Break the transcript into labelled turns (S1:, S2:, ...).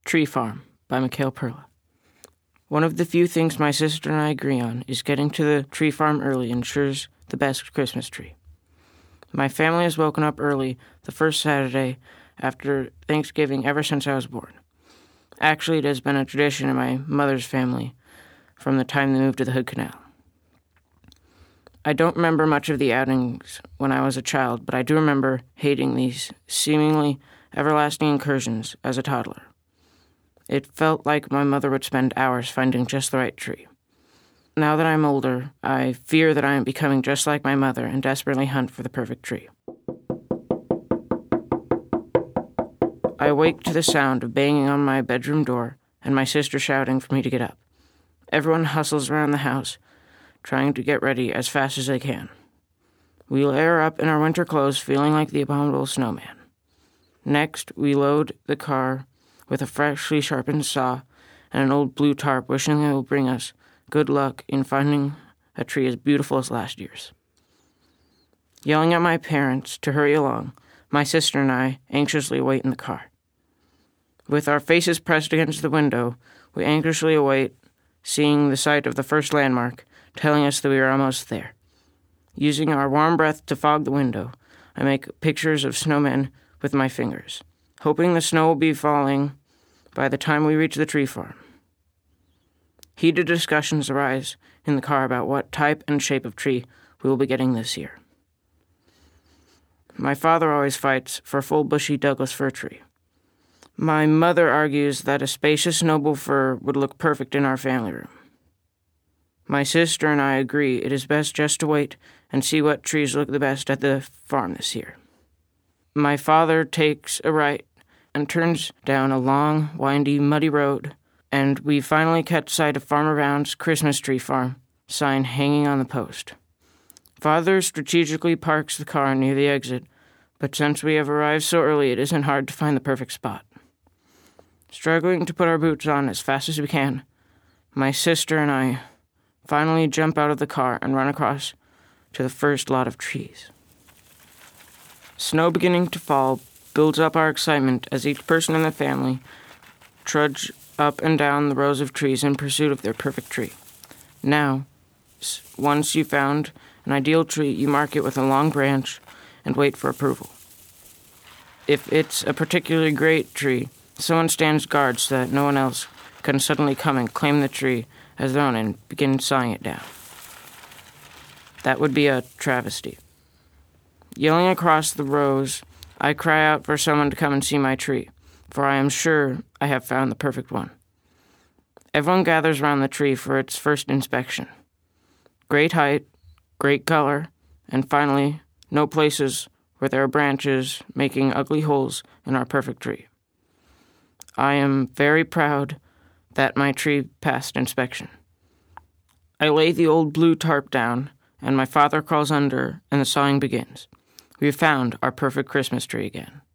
S1: Tree Farm by Mikhail Perla. One of the few things my sister and I agree on is getting to the tree farm early ensures the best Christmas tree. My family has woken up early the first Saturday after Thanksgiving ever since I was born. Actually, it has been a tradition in my mother's family from the time they moved to the Hood Canal. I don't remember much of the outings when I was a child, but I do remember hating these seemingly everlasting incursions as a toddler. It felt like my mother would spend hours finding just the right tree. Now that I'm older, I fear that I am becoming just like my mother and desperately hunt for the perfect tree. I awake to the sound of banging on my bedroom door and my sister shouting for me to get up. Everyone hustles around the house, trying to get ready as fast as they can. We layer up in our winter clothes, feeling like the abominable snowman. Next, we load the car with a freshly sharpened saw and an old blue tarp, wishing it will bring us good luck in finding a tree as beautiful as last year's. Yelling at my parents to hurry along, my sister and I anxiously wait in the car. With our faces pressed against the window, we anxiously await seeing the sight of the first landmark, telling us that we are almost there. Using our warm breath to fog the window, I make pictures of snowmen with my fingers, hoping the snow will be falling by the time we reach the tree farm. Heated discussions arise in the car about what type and shape of tree we will be getting this year. My father always fights for a full bushy Douglas fir tree. My mother argues that a spacious noble fir would look perfect in our family room. My sister and I agree it is best just to wait and see what trees look the best at the farm this year. My father takes a right and turns down a long, windy, muddy road, and we finally catch sight of Farmer Brown's Christmas Tree Farm sign hanging on the post. Father strategically parks the car near the exit, but since we have arrived so early, it isn't hard to find the perfect spot. Struggling to put our boots on as fast as we can, my sister and I finally jump out of the car and run across to the first lot of trees. Snow beginning to fall builds up our excitement as each person in the family trudge up and down the rows of trees in pursuit of their perfect tree. Now, once you've found an ideal tree, you mark it with a long branch and wait for approval. If it's a particularly great tree, someone stands guard so that no one else can suddenly come and claim the tree as their own and begin sawing it down. That would be a travesty. Yelling across the rows, I cry out for someone to come and see my tree, for I am sure I have found the perfect one. Everyone gathers around the tree for its first inspection. Great height, great color, and finally, no places where there are branches making ugly holes in our perfect tree. I am very proud that my tree passed inspection. I lay the old blue tarp down, and my father crawls under, and the sawing begins. We have found our perfect Christmas tree again.